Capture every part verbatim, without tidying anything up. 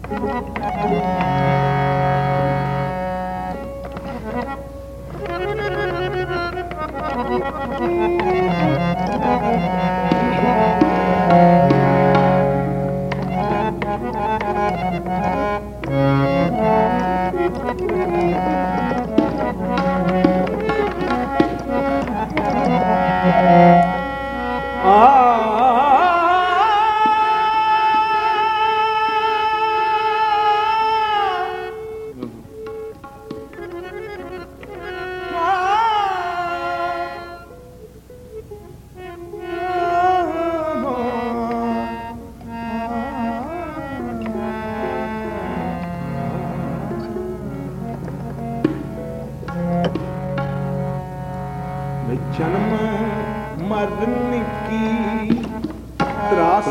जन्म मरण की त्रास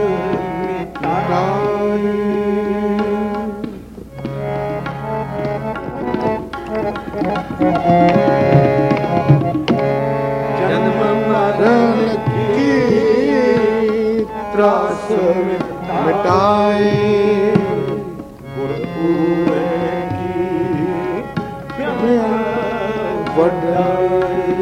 मिटाए, जन्म मरण की त्रास मिटाए, गुरपुर की वड्डाई।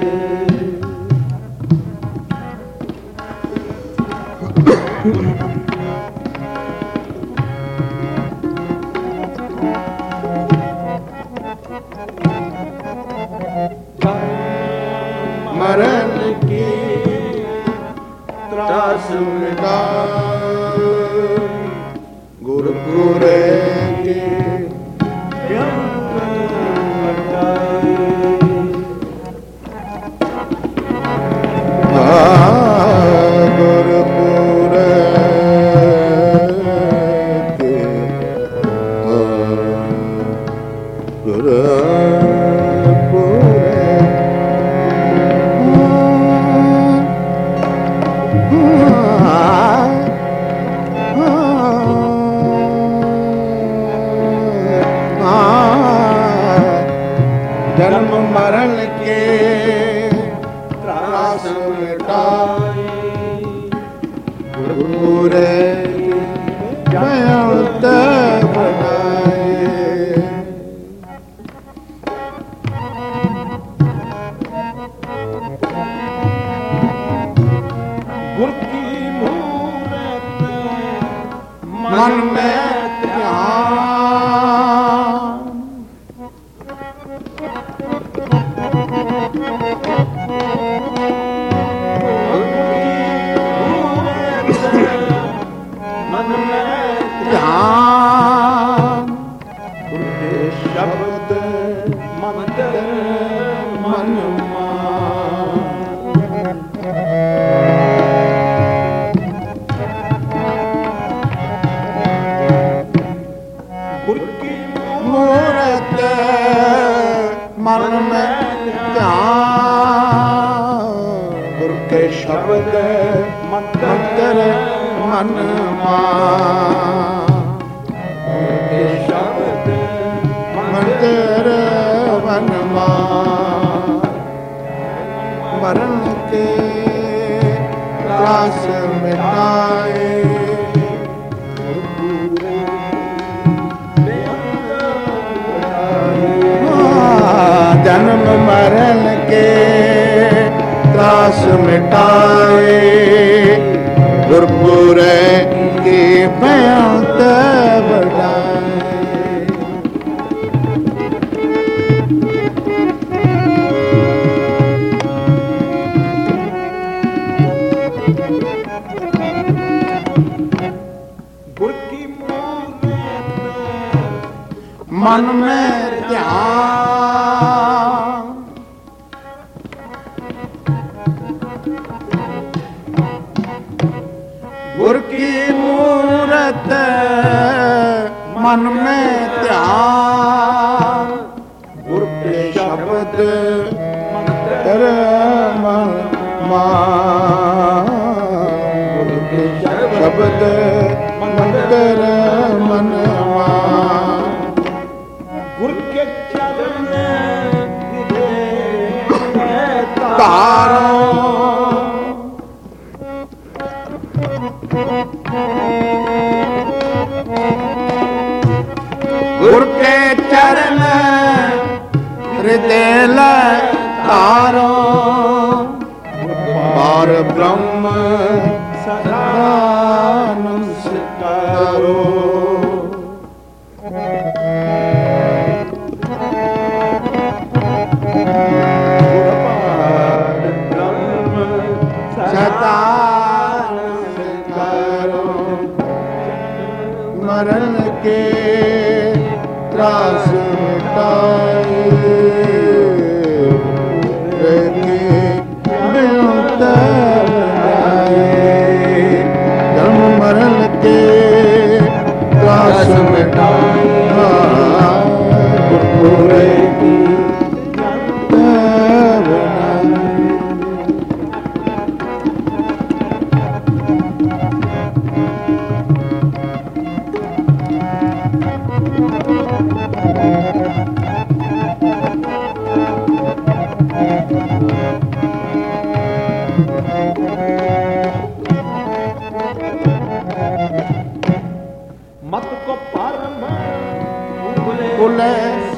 मरण की त्रास मिटाए, गुरपुर की जन्म मरण के त्रास मिटाए, गुरपुर भयंत बनाए। गुर की मूरत मन में ध्यान, ध्यान गुर के शब्द मंत्र मन मान। गुर की मूरत मन में ध्यान, गुर के शब्द मंत्र मन मान। शब्द मंत्र मन मान, मरण के त्रास मिटाए, जन्म मरण के त्रास मिटाए, गुरपुर की भयंत बढ़ाए। गुर की मूरत मन में ध्यान, गुर की मूरत मन में ध्यान, गुर के शब्द मंत्र मन मान। गुर के शब्द मंत्र मन मान, गुर के चरण तारो, ਗੁਰ ਕੇ ਚਰਨ ਹਿਰਦੇ ਲੈ ਧਾਰੋ ਪਾਰ ਬ੍ਰਹਮ ਸਦਾ ਨਮਸਕਾਰੋ ਸਦਾ ਨਮਸਕਾਰੋ ਮਰਨ ਕੇ ਤਰਾਸ ਮਿਟਾਏ त्रास मिटाया गुरपुरे की ਕੁਲੇ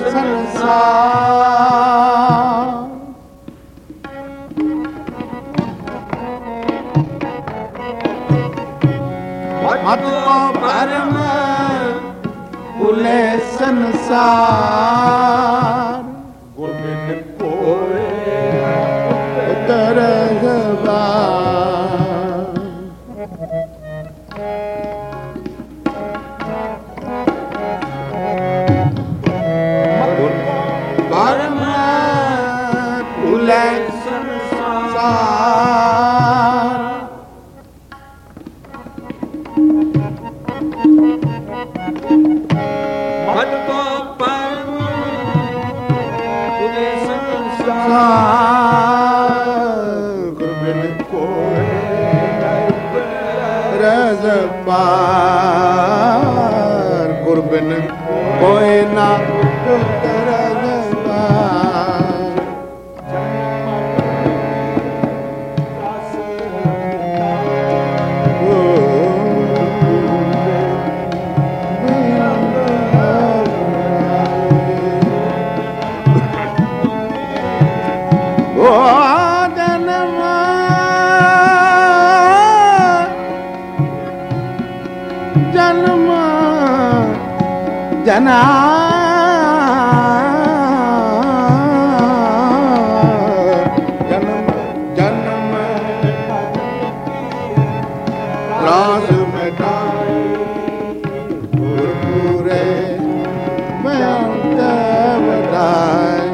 ਸੰਸਾਰ ਮਤ ਕੋ ਭਰਮ ਕੁਲੇ ਸੰਸਾਰ ਗੁਰਮਿਤ ਕੋਏ ਉਤਰ ਜ਼ਬਾਨ ਕੁਲੇ ਸੰਸਾਰ ਮਤ ਕੋ ਪਰਮ ਕੁਲੇ ਸੰਸਾਰ ਗੁਰਬਿਨ ਕੋਏ ਰਜ਼ਪਾਰ ਗੁਰਬਿਨ ਕੋਏ ਨਾ ਜਨਾ ਜਨਮ ਜਨਮ ਤਰਾਸ ਮਿਟਾਏ ਗੁਰਪੂਰੇ ਬੇਅੰਤ ਵਧਾਈ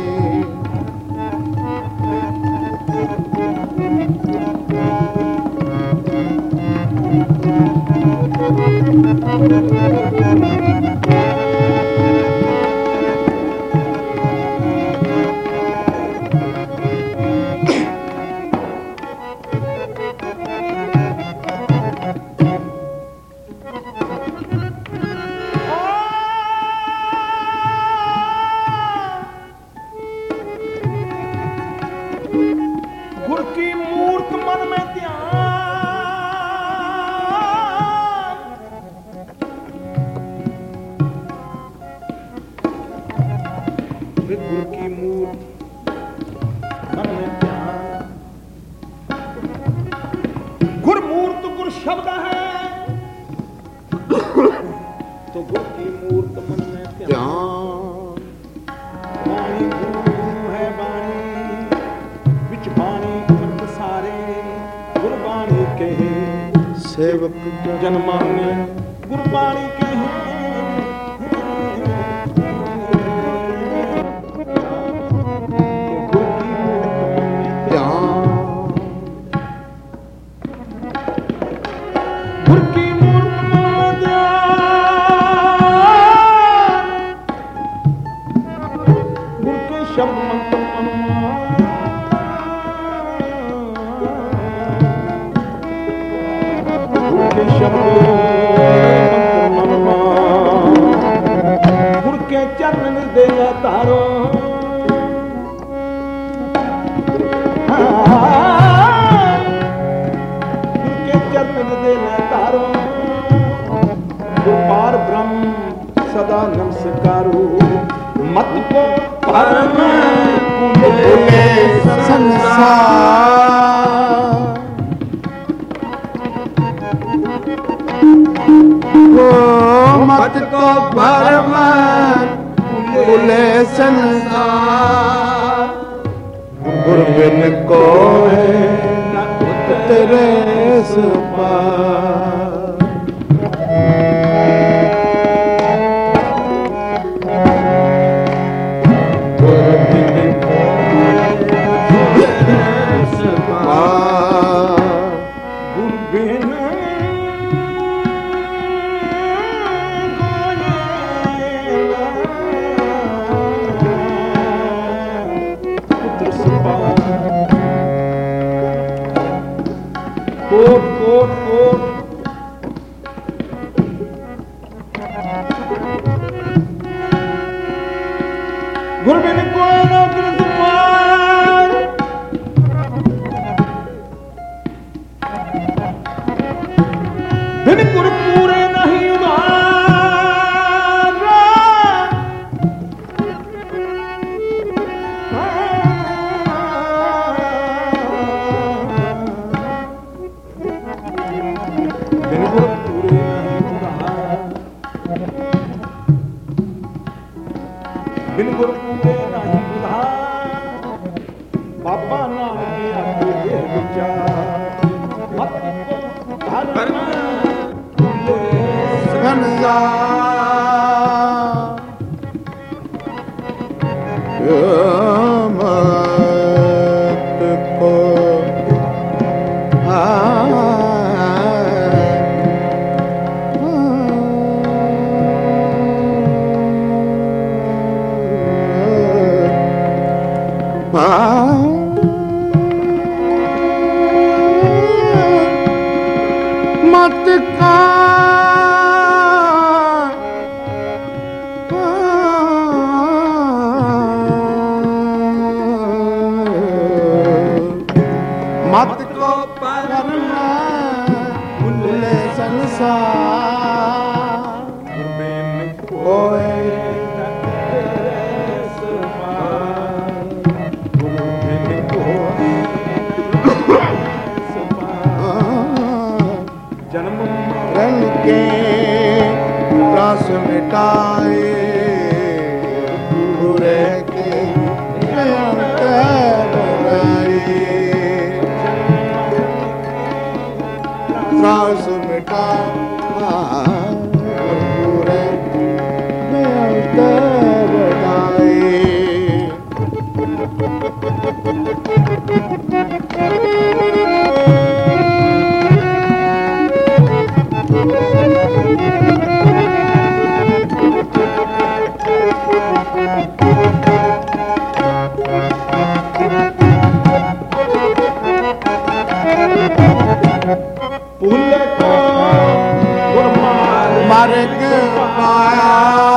गुर की मूर्त मन में ध्यान गुर की मूर्त मन में ध्यान गुर मूर्त गुर शब्द है तो गुर की मूर्त मन में ध्यान वाणी गुरु है वाणी विच वाणी अंत सारे गुरबाणी कहे सेवक जन माने गुरबाणी कहे गुर के चरण दे तारो गुर के चरण दे तारो गुर पार ब्रह्म सदा नमस्कारो मत को परम भूले संसार ओ मत को परम भूले संसार गुर बिन कोय न उतरे पार गुर बिन गुर बिन कोट कोट कोट गुर बिन कोय न उतरे पार बिन गुर पूरे नहीं उधार बिन गुर पूरे नहीं उधार बिन गुर पूरे नहीं उधार बाबा नानक आखे ये विचार मत धर्म मत का मत को परम भूले संसार बिन कोय न बिन कोय जन्म मरण के त्रास मिटाए बुरे के अंत बनाए त्रास मिटा बुरे के अंत बनाए भूल को गुर मार्ग पाया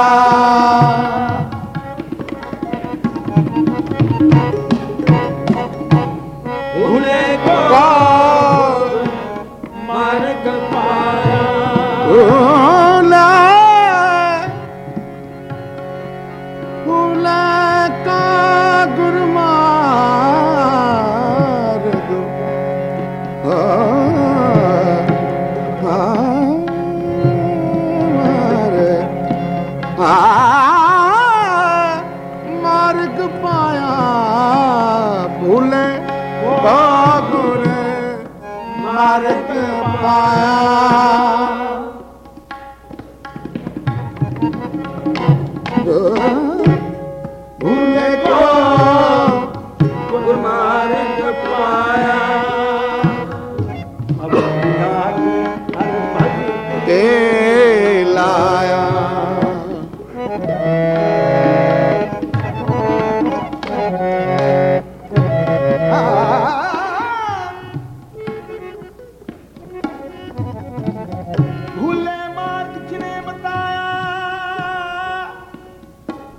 भूले को मार्ग पाया भूले का गुर मार्ग मार्ग पाया भूले गुर मार्ग पाया भूले को गुर मार्ग पाया अब के लाया भूले मार्ग जिने बताया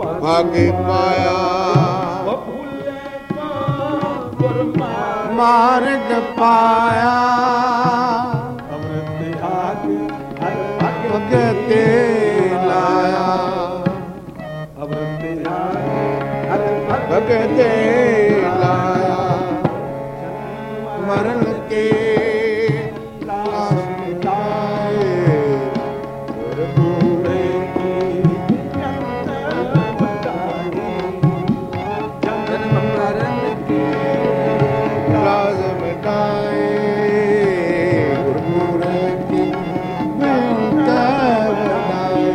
ਭਾਗੇ ਪਾਇਆ ਮਾਰਗ ਪਾਇਆ ਅੰਮ੍ਰਿਤ ਆਗੇ ਹਰ ਭਗਤੇ ਲਾਇਆ ਅੰਮ੍ਰਿਤ ਆਗੇ ਹਰ ਭਗਤੇ ਲਾਇਆ ਮਰਨ ਕੇ ਲਾਸ ਮਿਟਾਏ ਗੁਰਪੂਰੇ ਕੀ ਜੰਤ ਬਤਾਈ ਜਨਮ ਮਰਨ ਕੇ ਲਾਸ ਮਿਟਾਏ ਗੁਰਪੂਰੇ ਕੀ ਜੰਤ ਬਤਾਈ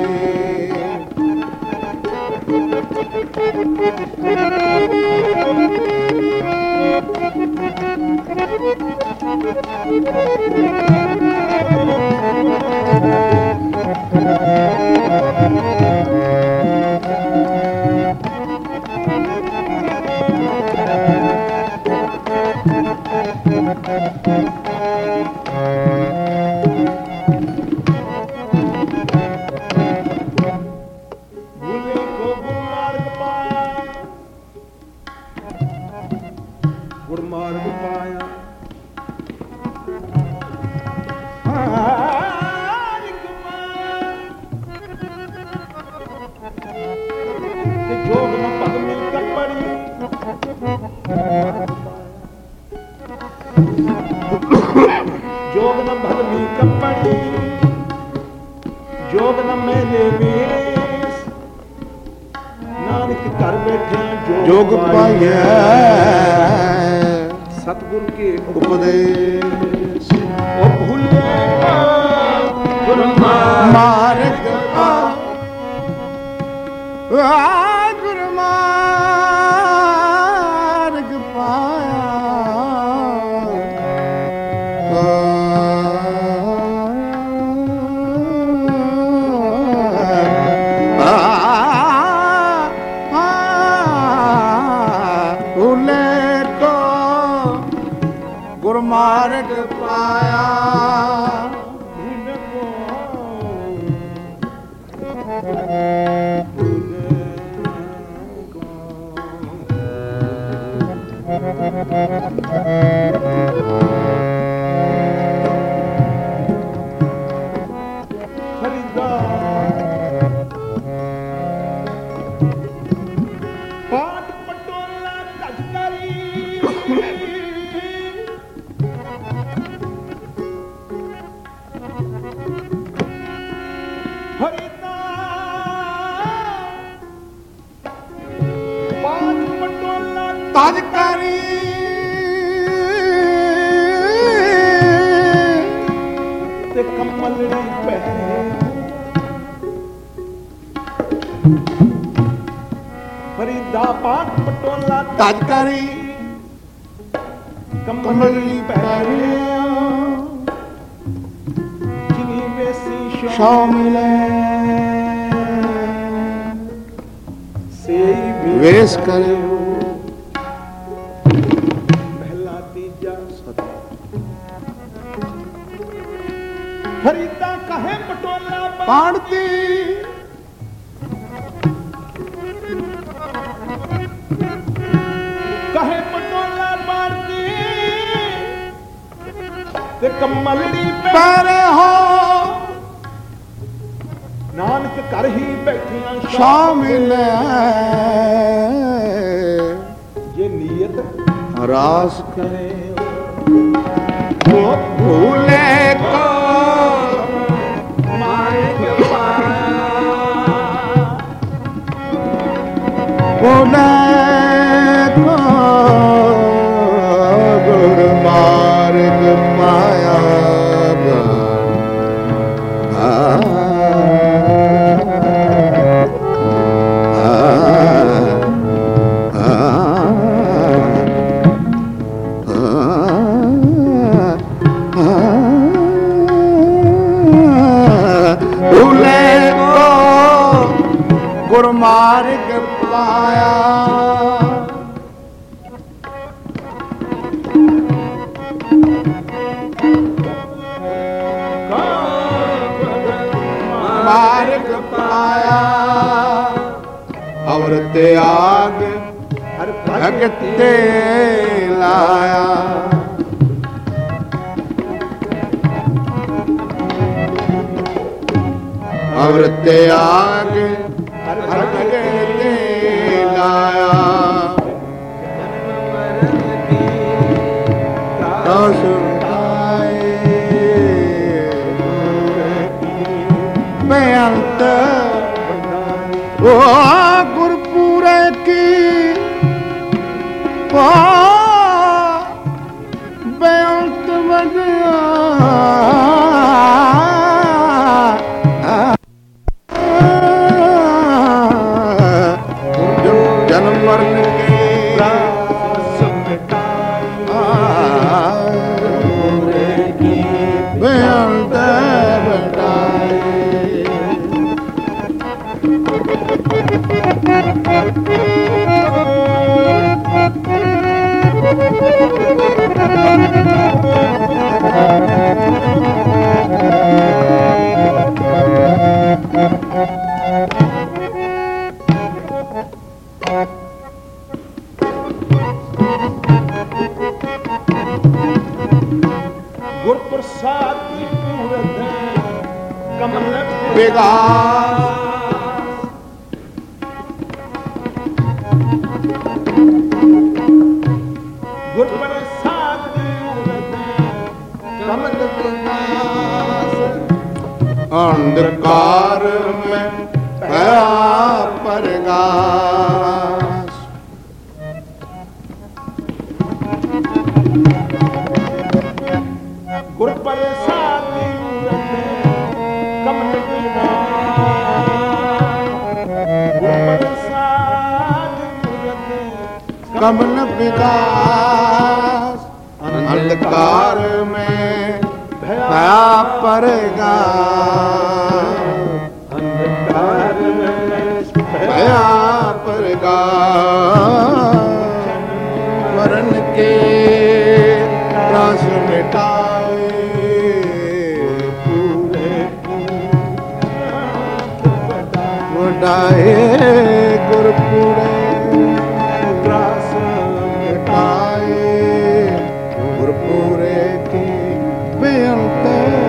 ਗੁਰਮਾਰਗ ਪਾਇਆ ਤੇ ਜੋਗ ਨਾ ਪਦ ਮਿਲ ਕੱਪੜੀ ਜੋਗ ਨਾ ਭਦ ਮਿਲ ਕੱਪੜੀ ਜੋਗ ਨਾ ਮੇਰੇ ਵੇਸ ਨਾਨਕ ਘਰ ਬੈਠੇ ਜੋਗ ਪਾਈਐ ਸਤਿਗੁਰ ਕੇ ਉਪਦੇਸ਼ ਉਹ ਭੁੱਲੇ ਗੁਰਮਾਰਗ ਮਾਰਗ ਆ ਗੁਰ ਮਾਰਗ ਪਾਇਆ ਭੁੱਲੇ ਕੋ ਗੁਰ ਮਾਰਗ ਪਾਇਆ ਪਾਟ ਪਟੋਲਾ ਧਜਕਰੀ ਹਰਿਦਾ ਪਾਟ ਪਟੋਲਾ ਤਜ ਕਰੀ ਤੇ ਕਮਲੜੀ ਪੈ ਫਰੀਦਾ ਪਾਟ ਪਟੋਲਾ ਤਜ ਕਰੀ ਕਮਲੜੀ ਪੈਰੇ ਜਿਨੀ ਵੇਸੀ ਸ਼ੋ ਮਿਲੇ ਸੇਈ ਵੇਸ ਕਰਿਓ ਪਹਿਲਾ ਤੀਜਾ ਫਰੀਦਾ ਕਹੇ ਪਟੋਲਾ ਪਾੜਤੀ ਕਹੇ ਪਟੋਲਾ ਮਾਰਦੀ ਤੇ ਕਮਲੜੀ ਪੈ ਪੈਰੇ ਹੋ ਨਾਨਕ ਘਰ ਹੀ ਬੈਠੀਆਂ ਸ਼ਾਮਿਲ ਜੇ ਨੀਅਤ ਰਾਸ ਕਰੇ ਉਹ ਭੂਲੇ ਕੋ ਮਾਰਗ ਪਾਇਆ ਭੂਲੇ ਕੋ ਗੁਰ ਮਾਰਗ ਪਾਇਆ ਮਾਰਗ ਪਾਇਆ ਮਾਰਗ ਪਾਇਆ ਔਰ ਅਵਰ ਤਿਆਗ ਭਗਤ ਤੇ ਲਾਇਆ। ਅਵਰ ਤਿਆਗ ਭਗਤ ਤੇ ਲਾਇਆ। ਦਾਸ ਬੇਅੰਤ ਓ ਗੁਰਪੂਰੇ ਕੀ ਓ ਬੇਅੰਤ ਵਡਿਆ। ਜਨਮ ਮਰਨ ਕੇ ਰਾਸ ਮਿਟਾਏ ਗੁਰਪੂਰੇ ਕੀ ਬੇਅੰਤ ਵਡਾਏ। ਗੁਰ ਪ੍ਰਸਾਦ ਦੀ ਪੂਰਤ ਕਮਲ ਵਿਗਾਸ। ਗੁਰ ਪ੍ਰਸਾਦ ਦੀ ਪੂਰਤ ਕਮਲ ਵਿਗਾਸ। ਅੰਧਕਾਰ ਮੈਂ ਭਇਆ ਪਰਗਾਸ। ਗੁਰ ਪ੍ਰਸਾਦ ਦੀ ਪੂਰਤ ਕਮਲ ਵਿਗਾਸ। ਗੁਰ ਪ੍ਰਸਾਦ ਦੀ ਪੂਰਤ ਕਮਲ ਵਿਗਾਸ। ਅੰਧਕਾਰ ਮੈਂ ਭਇਆ ਪਰਗਾਸ। ਅੰਧਕਾਰ ਭਇਆ ਪਰਗਾਸ। ਮਰਨ ਕੇ ਰਾਸ ਮਿਟਾਏ ਪੂਰੇ ਵਡਾਏ ਗੁਰਪੂਰੇ ਰਾਸ ਮਿਟਾਏ ਗੁਰਪੂਰੇ ਕੀ ਬੇਅੰਤ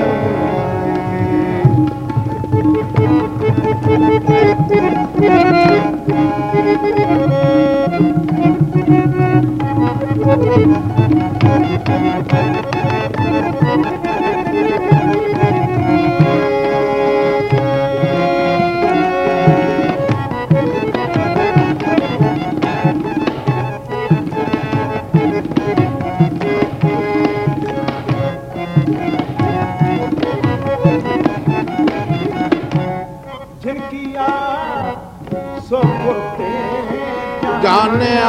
ਜਿਨਕੀਆ ਸੋ ਗੁਰ ਤੇ ਜਾਣਿਆ।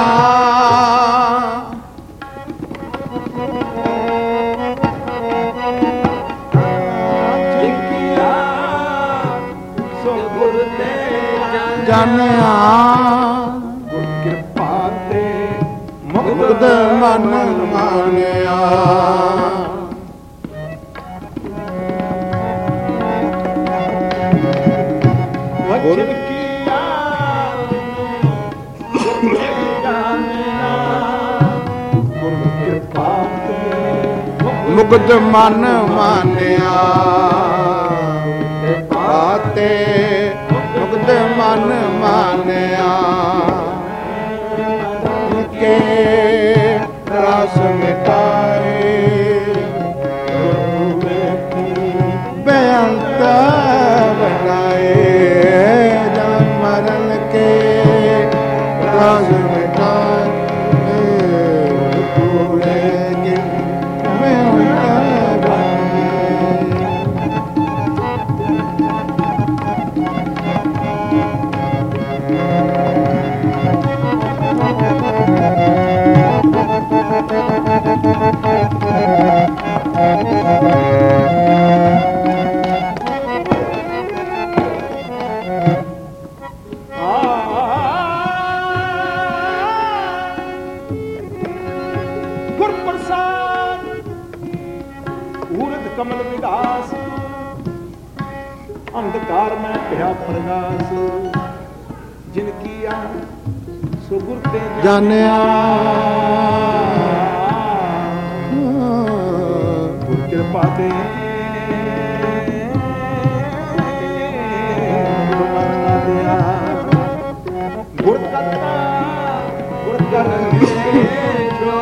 ਜਿਨਕੀਆ ਸੋ ਗੁਰ ਤੇ ਜਾਣਿਆ। ਗੁਰ ਕਿਰਪਾ ਤੇ ਮੁਕਤ ਮਨ ਮਾਨਿਆ। ਵਚਨ ਕੀਆ ਜਾਣਿਆ। ਗੁਰ ਕਿਰਪਾ ਤੇ ਮੁਕਤ ਮਨ ਮਾਨਿਆ। ਪਾਤੇ ਮੁਕਤ ਮਨ ਮਾਨਿਆ। ਕੇ ਰਾਸ ਮਿਟਾਏ ਬੇਅੰਤ ਵਡਾਏ। ਜਨ ਮਰਨ ਕੇ ਰਾਸ ਮਿਟਾਏ ਪੂਰੇ ਕੀ ਬੇਅੰਤ ਵਡਾਏ। ਗੁਰ ਪ੍ਰਸਾਦ ਊਰਦ ਕਮਲ ਵਿਗਾਸ। ਅੰਧਕਾਰ ਮੈਂ ਭਇਆ ਪ੍ਰਗਾਸ। ਜਿਨ ਕੀਆ ਸੋ ਗੁਰ ਤੇ ਜਾਣਿਆ ਗੁਰ ਕਿਰਪਾ ਤੇ ਗੁਰ ਕਰਤਾ ਗੁਰ ਕਰਨੇ ਜੋ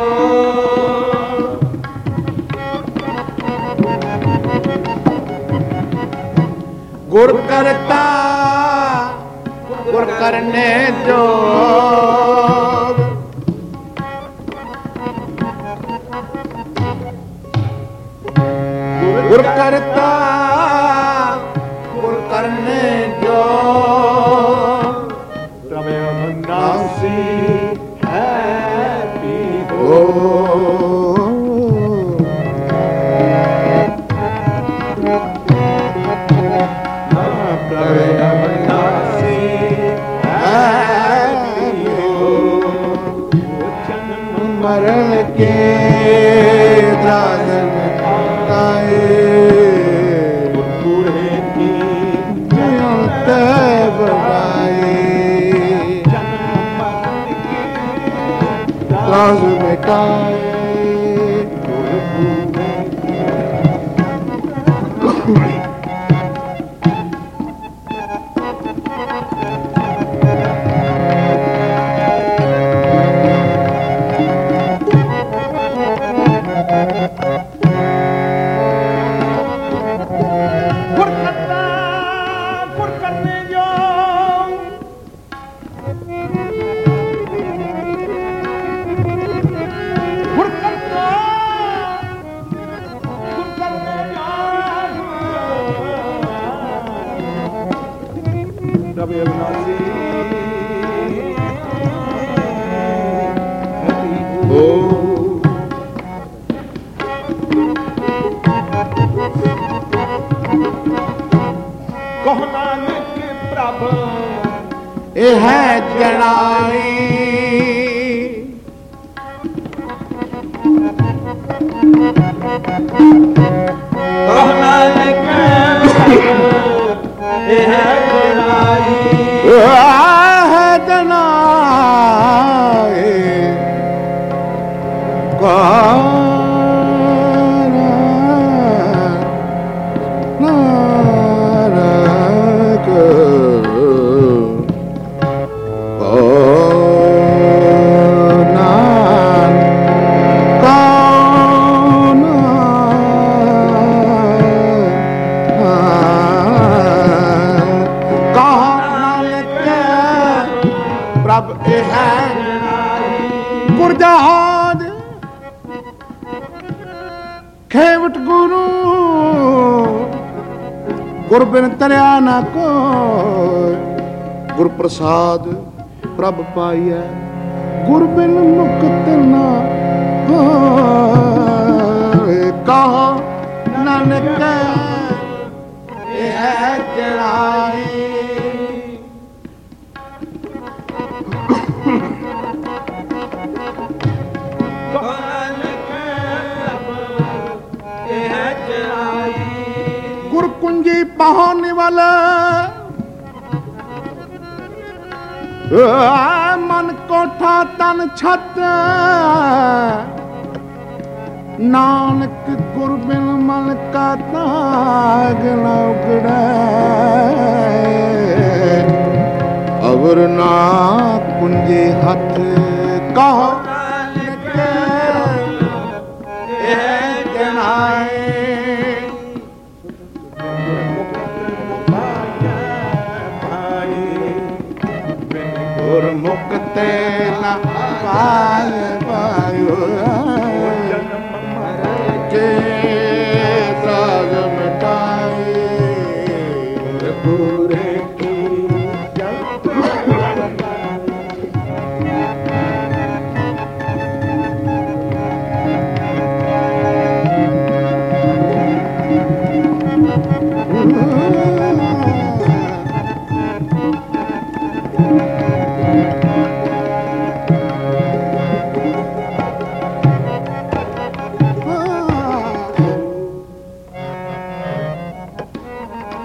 ਗੁਰ ਕਰਤਾ ਗੁਰ ਕਰਨੇ ਜੋਗ ਗੁਰ ਕਰਤਾ ਗੁਰ ਕਰਨੇ ਜੋਗ ਤਵੇ ਅਵਨਾਸੀ ਹੈ ਪੀ ਓ ਤਵੇ ਅਵਨਾਸੀ ਹੈ ਪੀ ਮਰਨ ਕੇ ਦਾਦਨ ਆਏ ਪੂਰੇ ਕੀ ਨਿਯੰਤ ਬਨਾਏ ਜਨਮ ਮਰਨ ਕੀ ਰਾਜ ਮਿਟਾਏ ਗੁਰ ਪੂਰੇ ਗੁਰ ਕਰਤਾ ਗੁਰ ਕਰਨੇ ਜੋ ਗੁਰ ਕਰਤਾ ਗੁਰ ਕਰਨੇ ਜੋ ਤਵੇ ਅਵਨਾਸੀ ਓ ਕਹੁ ਨਾਨਕ ਪ੍ਰਭ ਇਹ ਹੈ ਜਣਾਈ ਕਹੁ ਨਾਨਕ ਇਹ ਹੈ ਜਨਾਈ ਹੈ ਜਣਾਈ ਕਾਨ ਨਾਨਕ ਪ੍ਰਭ ਇਹ ਹੈ ਗੁਰ ਜਹਾਦ ਖੇਵਟ ਗੁਰੂ ਗੁਰ ਬਿਨ ਤਰਿਆ ਨਾ ਕੋਈ ਗੁਰ ਪ੍ਰਸਾਦ ਪ੍ਰਭ ਪਾਈਐ ਗੁਰ ਬਿਨ ਮੁਕਤ ਨਾ ਹੋਏ ਕਹੋ ਨਾਨਕ ਇਹ ਹੈ ਜੜਾਈ ਗੁਰ ਕੁੰਜੀ ਪਾਹਨ ਵਾਲਾ ਮਨ ਕੋਠਾ ਤਨ ਛੱਤ ਨਾਨਕ ਗੁਰ ਬਿਨ ਮਨ ਕਾ ਤਾਗ ਨ ਉਗੜੈ ਅਵਰ ਨਾ ਕੁੰਜੀ ਹੱਥ ਕਹੋ ਨਾਨਕ ਇਹ ਜਨਾਏ ਗੁਰਮੁਖ ਤੇ ਨਾ ਪਾਏ ਪਾਇਓ ਜਨਮ ਮਰਨ ਕੇ ਤਰਾਗ ਮਿਟਾਏ